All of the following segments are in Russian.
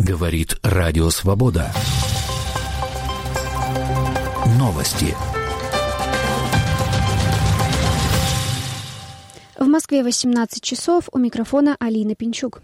Говорит Радио Свобода. Новости. В Москве 18 часов. У микрофона Алина Пинчук.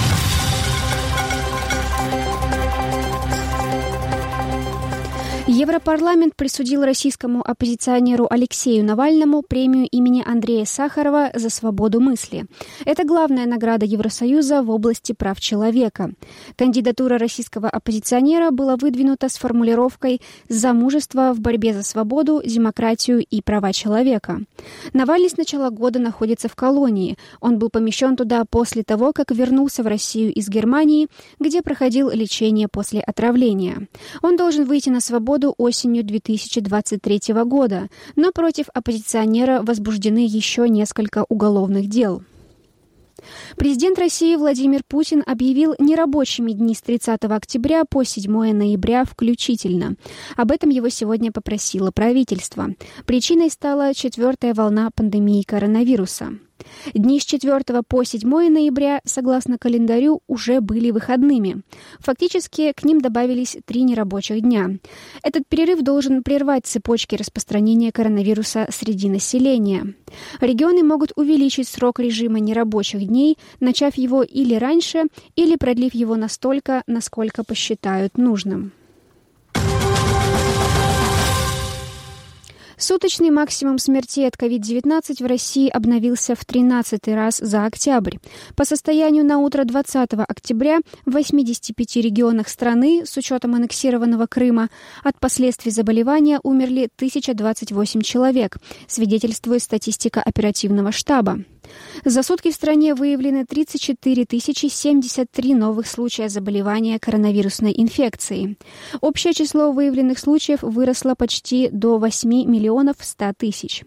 Европарламент присудил российскому оппозиционеру Алексею Навальному премию имени Андрея Сахарова за свободу мысли. Это главная награда Евросоюза в области прав человека. Кандидатура российского оппозиционера была выдвинута с формулировкой «За мужество в борьбе за свободу, демократию и права человека». Навальный с начала года находится в колонии. Он был помещен туда после того, как вернулся в Россию из Германии, где проходил лечение после отравления. Он должен выйти на свободу осенью 2023 года, но против оппозиционера возбуждены еще несколько уголовных дел. Президент России Владимир Путин объявил нерабочими дни с 30 октября по 7 ноября включительно. Об этом его сегодня попросило правительство. Причиной стала 4-я волна пандемии коронавируса. Дни с 4 по 7 ноября, согласно календарю, уже были выходными. Фактически, к ним добавились 3 нерабочих дня. Этот перерыв должен прервать цепочки распространения коронавируса среди населения. Регионы могут увеличить срок режима нерабочих дней, начав его или раньше, или продлив его настолько, насколько посчитают нужным. Суточный максимум смертей от COVID-19 в России обновился в 13-й раз за октябрь. По состоянию на утро 20 октября в 85 регионах страны, с учетом аннексированного Крыма, от последствий заболевания умерли 1028 человек, свидетельствует статистика оперативного штаба. За сутки в стране выявлены 34 073 новых случая заболевания коронавирусной инфекцией. Общее число выявленных случаев выросло почти до 8 миллионов 100 тысяч.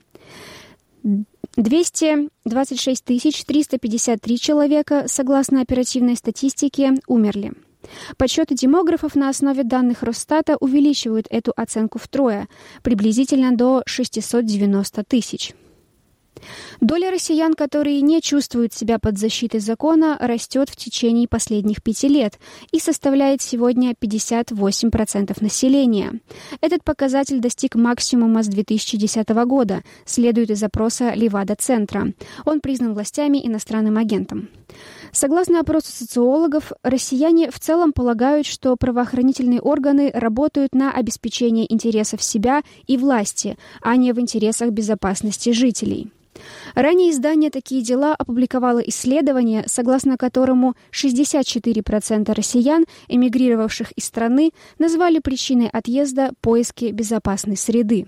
226 353 человека, согласно оперативной статистике, умерли. Подсчеты демографов на основе данных Росстата увеличивают эту оценку втрое, приблизительно до 690 тысяч. Доля россиян, которые не чувствуют себя под защитой закона, растет в течение последних 5 лет и составляет сегодня 58% населения. Этот показатель достиг максимума с 2010 года, следует из опроса Левада-центра. Он признан властями иностранным агентом. Согласно опросу социологов, россияне в целом полагают, что правоохранительные органы работают на обеспечение интересов себя и власти, а не в интересах безопасности жителей. Ранее издание «Такие дела» опубликовало исследование, согласно которому 64% россиян, эмигрировавших из страны, назвали причиной отъезда поиски безопасной среды.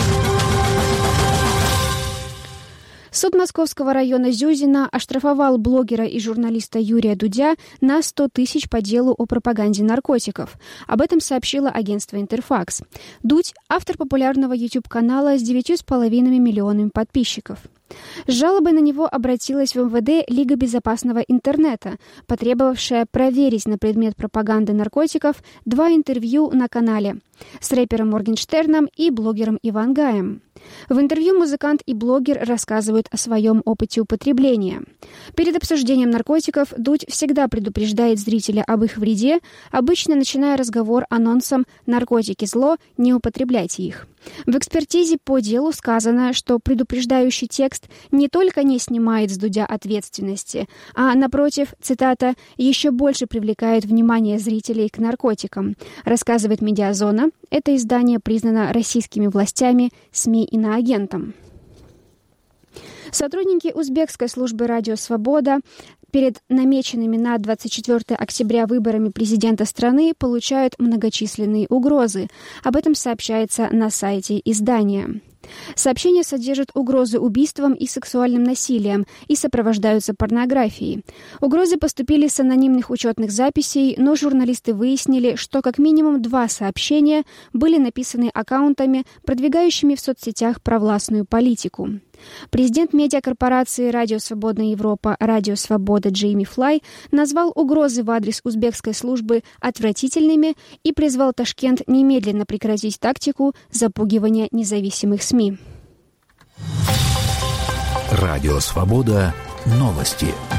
Суд Московского района Зюзина оштрафовал блогера и журналиста Юрия Дудя на 100 тысяч по делу о пропаганде наркотиков. Об этом сообщило агентство «Интерфакс». Дудь – автор популярного YouTube-канала с 9,5 миллионами подписчиков. С жалобой на него обратилась в МВД Лига безопасного интернета, потребовавшая проверить на предмет пропаганды наркотиков 2 интервью на канале с рэпером Моргенштерном и блогером Ивангаем. В интервью музыкант и блогер рассказывают о своем опыте употребления. Перед обсуждением наркотиков Дудь всегда предупреждает зрителя об их вреде, обычно начиная разговор анонсом «Наркотики – зло, не употребляйте их». В экспертизе по делу сказано, что предупреждающий текст не только не снимает с Дудя ответственности, а, напротив, цитата, «еще больше привлекает внимание зрителей к наркотикам», рассказывает «Медиазона». Это издание признано российскими властями, СМИ иноагентом. Сотрудники узбекской службы «Радио Свобода» перед намеченными на 24 октября выборами президента страны получают многочисленные угрозы. Об этом сообщается на сайте издания. Сообщения содержат угрозы убийством и сексуальным насилием и сопровождаются порнографией. Угрозы поступили с анонимных учетных записей, но журналисты выяснили, что как минимум 2 сообщения были написаны аккаунтами, продвигающими в соцсетях провластную политику. Президент медиакорпорации «Радио Свободная Европа» «Радио Свобода» Джейми Флай назвал угрозы в адрес узбекской службы отвратительными и призвал Ташкент немедленно прекратить тактику запугивания независимых СМИ. Радио Свобода. Новости.